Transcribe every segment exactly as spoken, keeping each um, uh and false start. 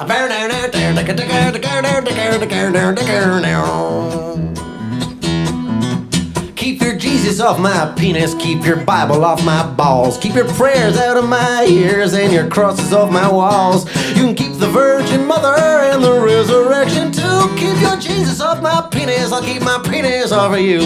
Keep your Jesus off my penis, keep your Bible off my balls, keep your prayers out of my ears and your crosses off my walls. You can keep the Virgin Mother and the resurrection too. Keep your Jesus off my penis, I'll keep my penis off of you.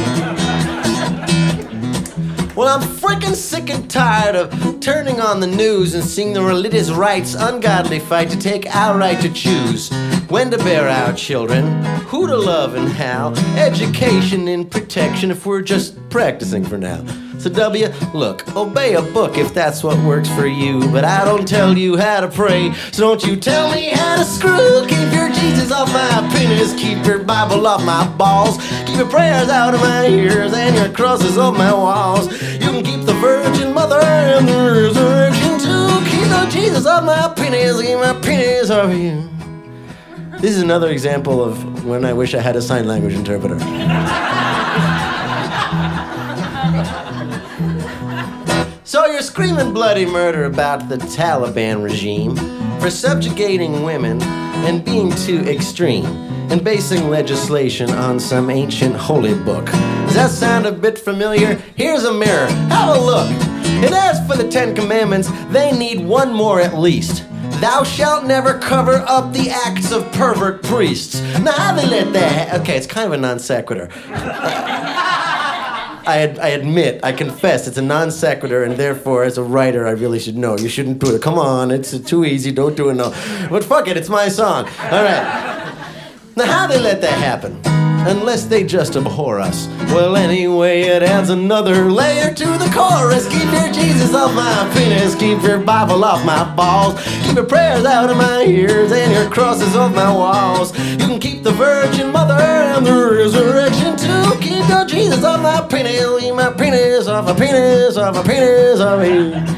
Well, I'm freaking sick and tired of turning on the news and seeing the religious rights ungodly fight to take our right to choose when to bear our children, who to love and how, education and protection if we're just practicing for now. So W, look, obey a book if that's what works for you, but I don't tell you how to pray, so don't you tell me how to screw. Keep your Jesus off my penis, keep your Bible off my balls, keep your prayers out of my ears and your crosses off my walls. You can keep the Virgin Mother and the resurrection too. Keep your Jesus off my penis, keep my penis off of you. This is another example of when I wish I had a sign language interpreter. So you're screaming bloody murder about the Taliban regime for subjugating women and being too extreme and basing legislation on some ancient holy book. Does that sound a bit familiar? Here's a mirror. Have a look. And as for the Ten Commandments, they need one more at least. Thou shalt never cover up the acts of pervert priests. Now, how they let that ha- Okay, it's kind of a non sequitur. I, ad- I admit, I confess, it's a non sequitur, and therefore, as a writer, I really should know. You shouldn't do it. Come on, it's too easy. Don't do it. No. But fuck it, it's my song. All right. Now, how they let that happen? Unless they just abhor us. Well, anyway, it adds another layer to the chorus. Keep your Jesus off my penis, keep your Bible off my balls, keep your prayers out of my ears and your crosses off my walls. You can keep the Virgin Mother and the resurrection too. Keep your Jesus off my penis, keep my penis off my penis, off my penis, off me.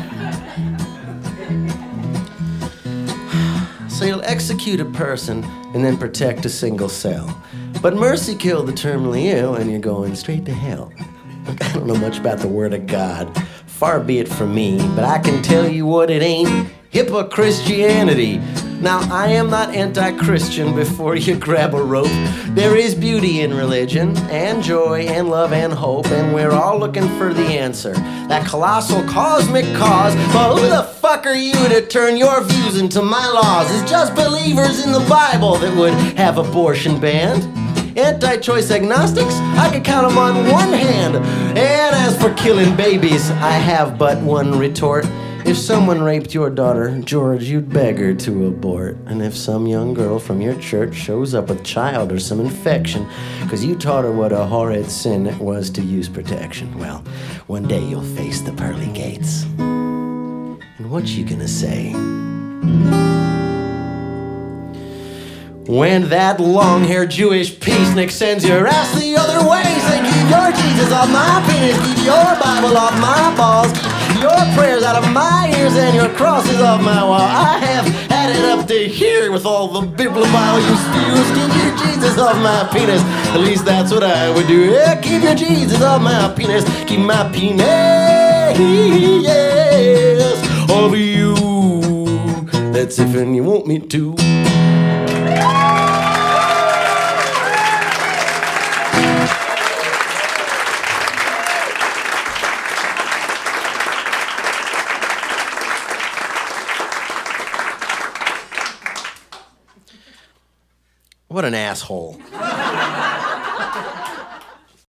So you'll execute a person and then protect a single cell. But mercy killed the terminally ill and you're going straight to hell. Look, I don't know much about the word of God. Far be it from me, but I can tell you what it ain't. Hippo-Christianity. Now, I am not anti-Christian before you grab a rope. There is beauty in religion, and joy, and love, and hope, and we're all looking for the answer. That colossal cosmic cause, but who the fuck are you to turn your views into my laws? It's just believers in the Bible that would have abortion banned. Anti-choice agnostics, I could count them on one hand. And as for killing babies, I have but one retort. If someone raped your daughter, George, you'd beg her to abort. And if some young girl from your church shows up with child or some infection because you taught her what a horrid sin it was to use protection, well, one day you'll face the pearly gates. And what you gonna say? When that long-haired Jewish peacenik sends your ass the other way, say, keep your Jesus off my penis, keep your Bible off my balls, keep your prayers out of my ears and your crosses off my wall. I have had it up to here with all the biblical you spew. Keep your Jesus off my penis, at least that's what I would do. Yeah, keep your Jesus off my penis, keep my penis, yes, over you. That's if and you want me to. What an asshole.